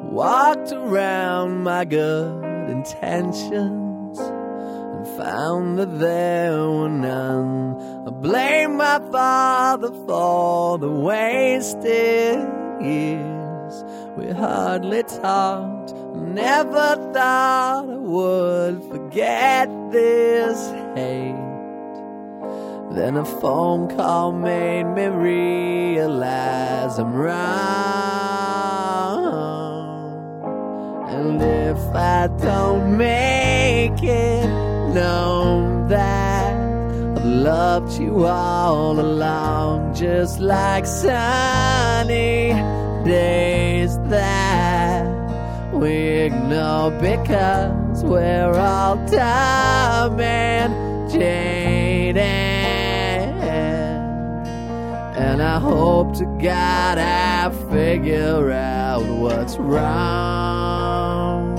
Walked around my good intentions and found that there were none. I blame my father for the wasted years. We hardly talked, never thought I would forget this hate. Then a phone call made me realize I'm wrong. And if I don't make it known that I've loved you all along, just like sunny days that we ignore because we're all dumb and jaded. And I hope to God I figure out what's wrong.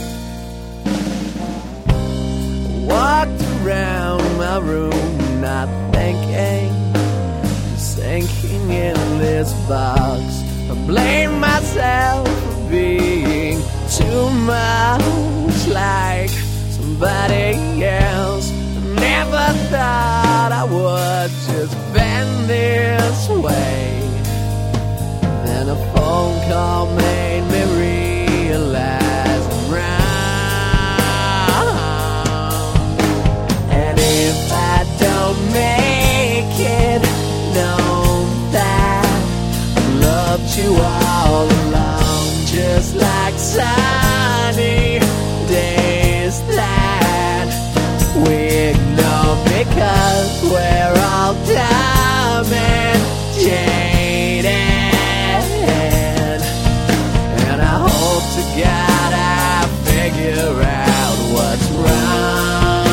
Walked around my room not thinking, sinking in this box. I blame myself for being too much like somebody else. Never thought I would just bend this way. Then a phone call made me realize I'm wrong. And if I don't make it known that I've loved you all along, just like sunny days that we ignore because we're all dumb and jaded. And I hope to God I figure out what's wrong.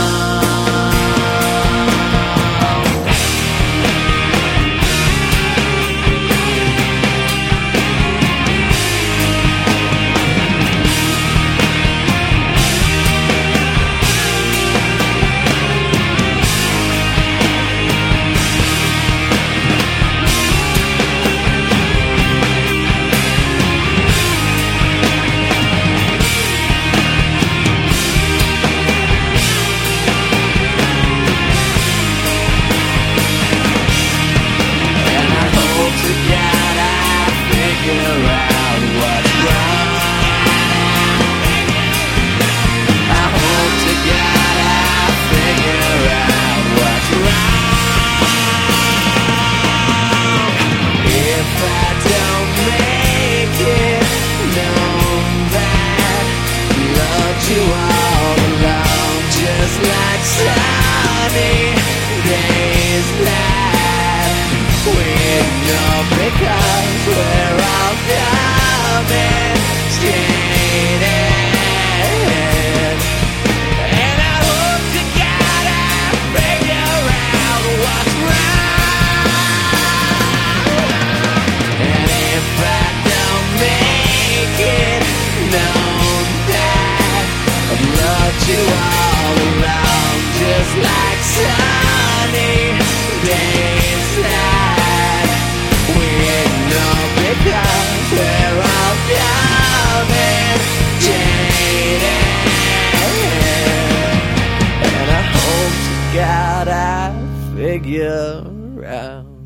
Because we're all dumb and jaded. And I hope to God I figure out what's wrong. And if I don't make it known that I've loved you all along, just like sunny days that we ignore because we're all dumb and jaded. And I hope to God I figure out